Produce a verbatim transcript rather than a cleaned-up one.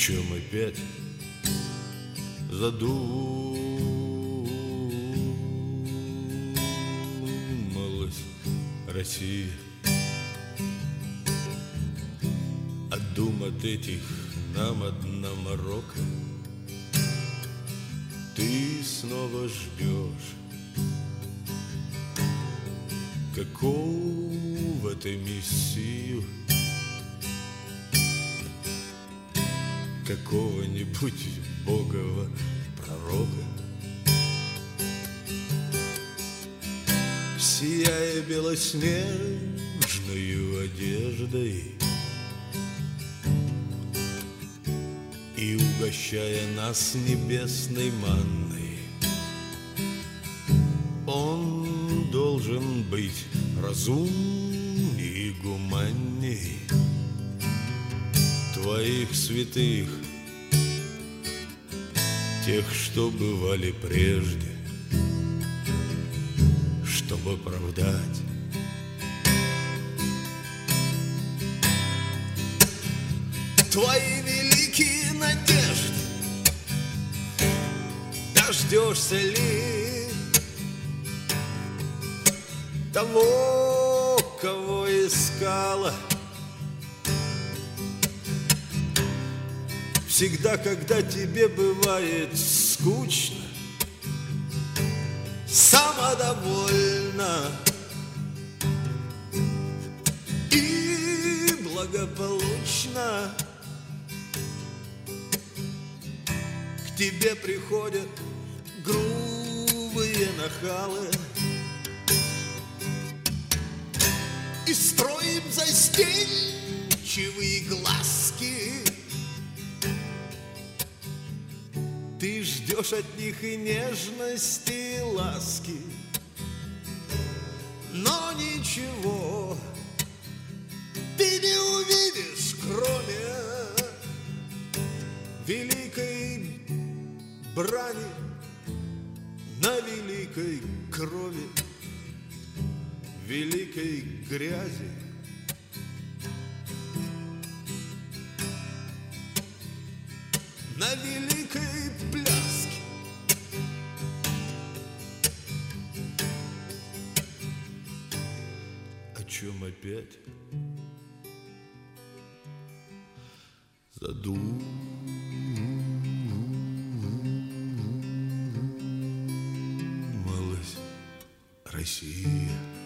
чем опять задумалась Россия? От дум от этих нам одна морока. Ты снова ждешь какого-то мессию, какого-нибудь богового пророка. Сияя белоснежную одеждой и угощая нас небесной манной, он должен быть разумней и гуманней твоих святых, тех, что бывали прежде, чтобы оправдать твои великие надежды. Дождешься ли того, кого искала всегда, когда тебе бывает скучно, самодовольно и благополучно? К тебе приходят грубые нахалы и строим застенчивые глазки. Ты ждешь от них и нежности, и ласки, но ничего ты не увидишь, кроме великой брани на великой крови, великой грязи. На великой пляске. О чем опять задумалась Россия?